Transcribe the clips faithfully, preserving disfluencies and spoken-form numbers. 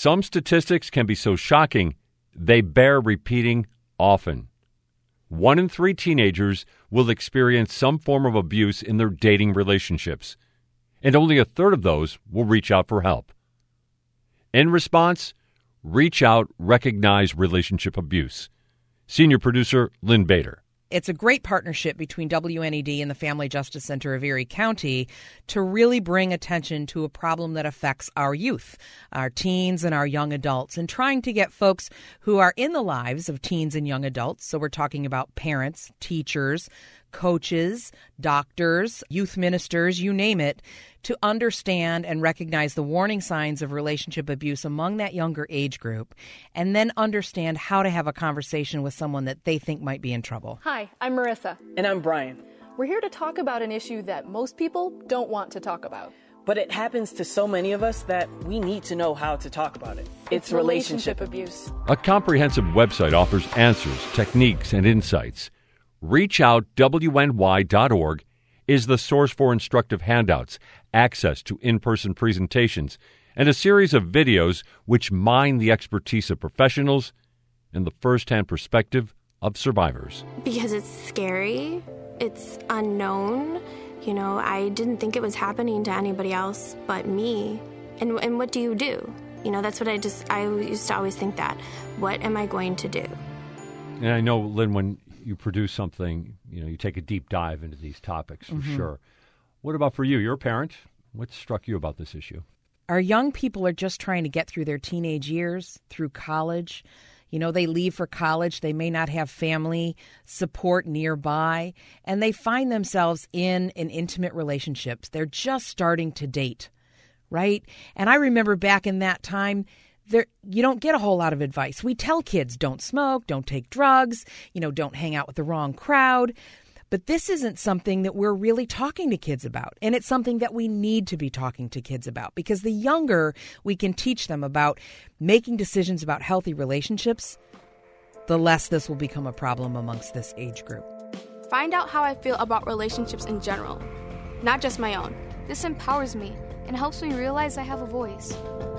Some statistics can be so shocking, they bear repeating often. One in three teenagers will experience some form of abuse in their dating relationships, and only a third of those will reach out for help. In response, Reach Out, Recognize Relationship Abuse. Senior producer Lynn Bader. It's a great partnership between W N E D and the Family Justice Center of Erie County to really bring attention to a problem that affects our youth, our teens and our young adults, and trying to get folks who are in the lives of teens and young adults. So we're talking about parents, teachers, coaches, doctors, youth ministers, you name it, to understand and recognize the warning signs of relationship abuse among that younger age group, and then understand how to have a conversation with someone that they think might be in trouble. Hi, I'm Marissa. And I'm Brian. We're here to talk about an issue that most people don't want to talk about. But it happens to so many of us that we need to know how to talk about it. It's, it's relationship, relationship abuse. A comprehensive website offers answers, techniques, and insights. reach out W N Y dot org is the source for instructive handouts, access to in-person presentations, and a series of videos which mine the expertise of professionals and the first-hand perspective of survivors. Because it's scary, it's unknown. You know, I didn't think it was happening to anybody else but me. And and what do you do? You know, that's what I just, I used to always think that. What am I going to do? And I know, Lynn, when you produce something, you know, you take a deep dive into these topics for mm-hmm. sure. What about for you? You're a parent. What struck you about this issue? Our young people are just trying to get through their teenage years, through college. You know, they leave for college. They may not have family support nearby, and they find themselves in an intimate relationship. They're just starting to date, right? And I remember back in that time, There, you don't get a whole lot of advice. We tell kids, don't smoke, don't take drugs, you know, don't hang out with the wrong crowd. But this isn't something that we're really talking to kids about. And it's something that we need to be talking to kids about, because the younger we can teach them about making decisions about healthy relationships, the less this will become a problem amongst this age group. Find out how I feel about relationships in general, not just my own. This empowers me and helps me realize I have a voice.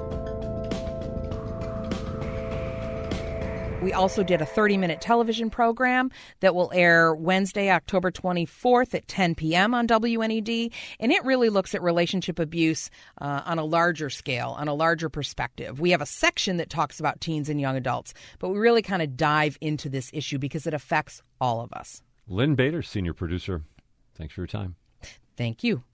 We also did a thirty-minute television program that will air Wednesday, October twenty-fourth at ten p.m. on W N E D, and it really looks at relationship abuse uh, on a larger scale, on a larger perspective. We have a section that talks about teens and young adults, but we really kind of dive into this issue because it affects all of us. Lynn Bader, senior producer, thanks for your time. Thank you.